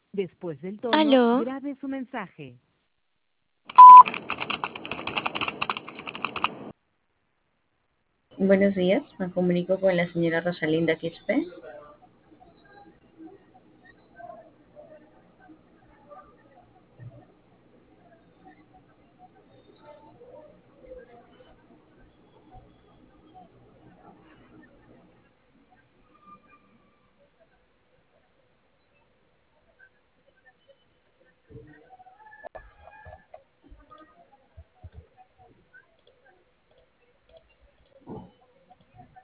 Después del tono, Aló, grabe su mensaje. Buenos días, me comunico con la señora Rosalinda Quispe.